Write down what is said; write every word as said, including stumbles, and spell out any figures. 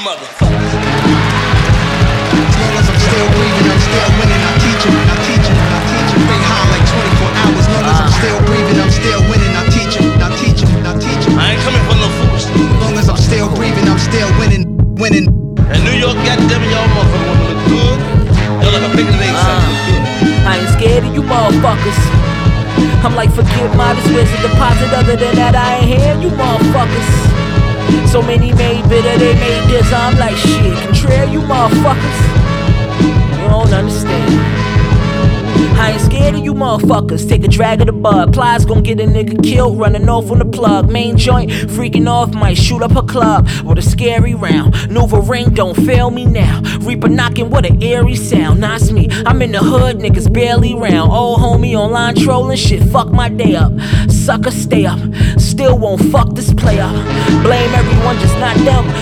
motherfuckers. As long as I'm still breathing, I'm still winning. I teach them, I teach them, I teach them. Stay high like twenty-four hours. As long as I'm still breathing, I'm still winning. I teach them, I teach them, I teach them. I ain't coming for no foolishness. As long as I'm still breathing, I'm still winning, winning. In New York, goddamn y'all motherfuckers wanna look good. Y'all like a big leg uh, I ain't scared of you motherfuckers. I'm like, forget modest, where's the deposit? Other than that, I ain't here, you motherfuckers. So many made bitter, they made this. I'm like, shit, contrary, you motherfuckers. You don't understand. I ain't scared of you motherfuckers. Take a drag of the bud. Plies gon' get a nigga killed, running off on the plug. Main joint, freaking off, might shoot up a club with a scary round. Nuva ring, don't fail me now. Reaper knocking, what an eerie sound. That's me, I'm in the hood, niggas barely round. Old homie online trolling shit, fuck my day up. Sucker, stay up, still won't fuck this play up. Blame everyone, just not them.